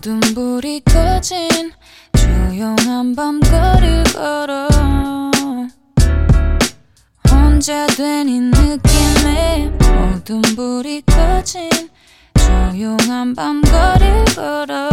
어둠 불이 꺼진 조용한 밤거리를 걸어 혼자 된 이 느낌에 어둠 불이 꺼진 조용한 밤거리를 걸어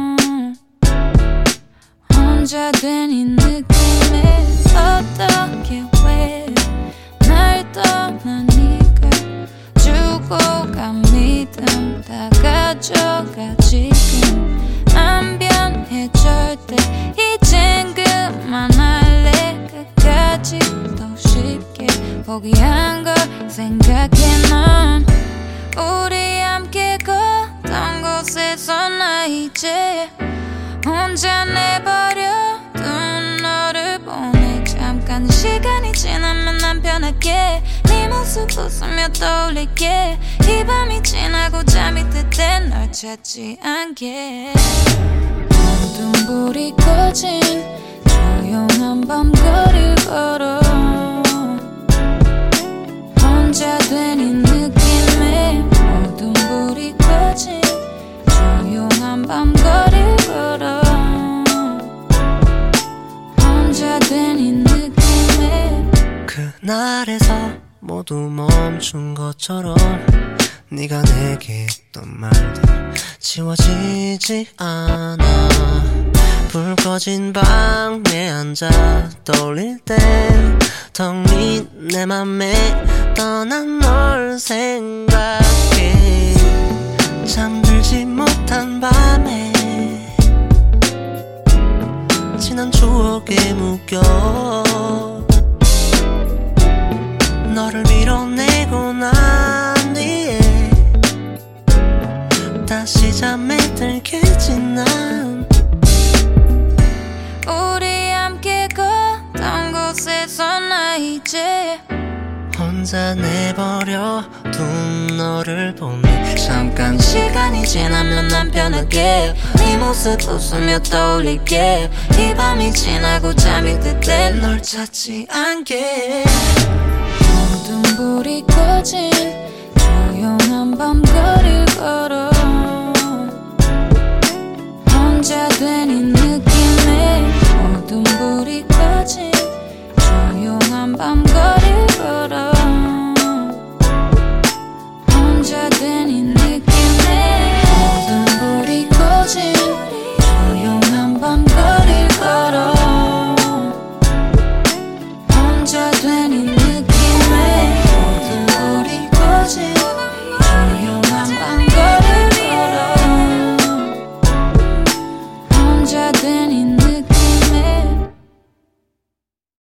혼자 된 이 느낌에 어떻게 왜 날 떠난 이걸 주고 간 믿음 다 가져가 지금 안 변해 절대 이젠 그만할래 끝까지 더 쉽게 포기한 걸 생각해 넌 우리 함께 걷던 곳에서 나 이제 혼자 내버려둔 너를 보내 잠깐 시간이 지나면 난 변할게 네 모습 웃으며 떠올릴게 이 밤이 지나고 잠이 들 땐 널 찾지 않게 어둠 불이 꺼진 조용한 밤거리를 걸어 혼자 된 이 느낌에 어둠 불이 꺼진 조용한 밤거리를 걸어 혼자 된 이 느낌에 그날에서 모두 멈춘 것처럼 네가 내게 했던 말들 지워지지 않아 불 꺼진 방에 앉아 떠올릴 땐 텅 빈 내 맘에 떠난 널 생각해 잠들지 못한 밤에 지난 추억에 묶여 너를 밀어내고 난 뒤에 다시 잠에 들겠지 난 우리 함께 걷던 곳에서 나 이제 혼자 내버려둔 너를 보내 잠깐 시간이 지나면 난 변할게 네 모습 웃으며 떠올릴게 이 밤이 지나고 잠이 들 때 널 찾지 않게 어둠 불이 꺼진 조용한 밤거리를 걸어 혼자 된 이 느낌에 어둠 불이 꺼진 조용한 밤거리를 걸어 혼자 된 이 느낌에 어둠 불이 꺼진 조용한 밤거리를 걸어 혼자 된 이 느낌에 어둠 불이 꺼진 조용한 밤거리를 걸어 혼자 된 이 느낌에